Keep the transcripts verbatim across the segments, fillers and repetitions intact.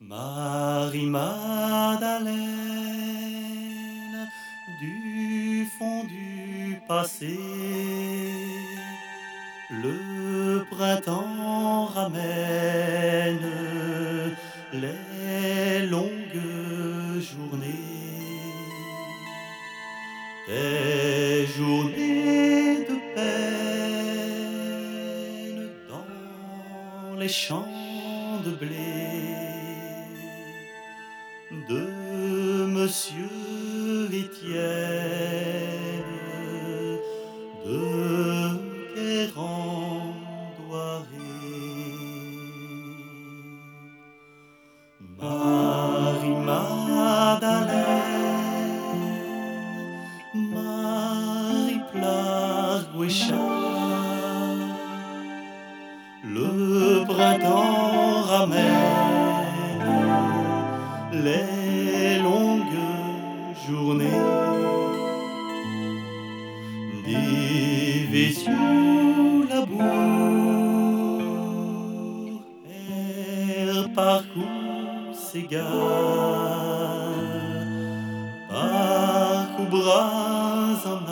Marie-Madeleine, du fond du passé, le printemps ramène les longues journées, des journées de peine dans les champs de blé de Monsieur Étienne de Guérande-Douarré. Marie-Madeleine, Marie-Plarguécha, le printemps ramène les longues journées des Vésieux labour er parcours s'égale parcours bras en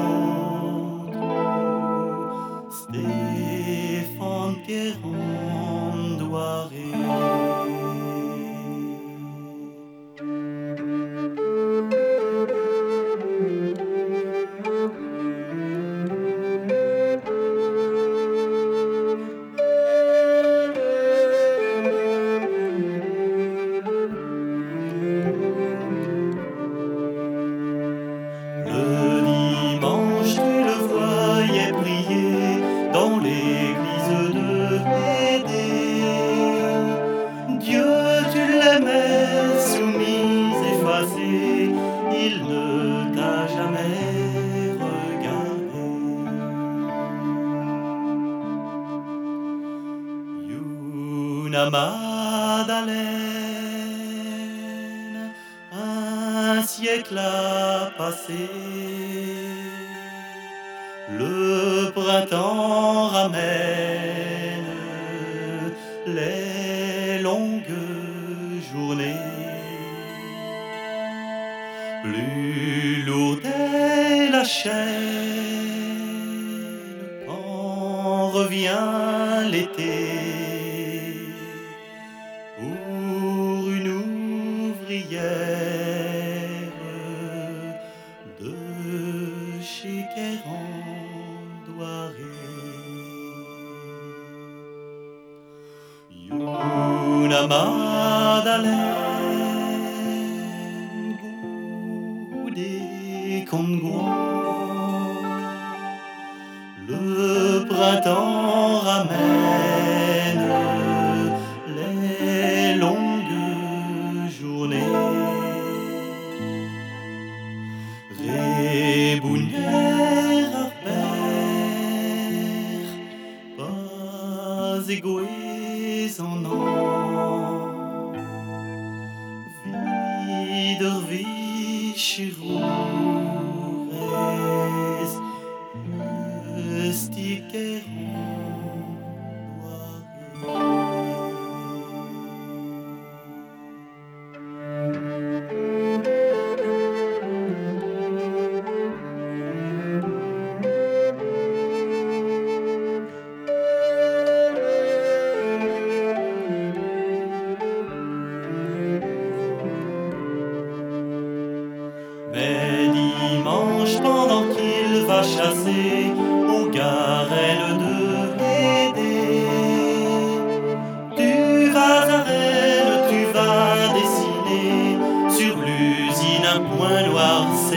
autre Stéphane Guérande-Douarré. Dans l'église de Hédé, Dieu, tu l'aimais, soumise, effacée, il ne t'a jamais regardé. Yuna Madeleine, un siècle a passé. Le printemps ramène les longues journées. Plus lourde est la chaîne quand revient l'été. Pour une ouvrière de chez Guérande-Douarré. Yuna Madeleine, goudé Congo, le printemps ramène les longues journées. Rébouner à père, pas égoués en an, vider vichirures, Mais dimanche, pendant qu'il va chasser aux garelles de Hédé, tu vas à Rennes, tu vas dessiner sur l'usine un point noir.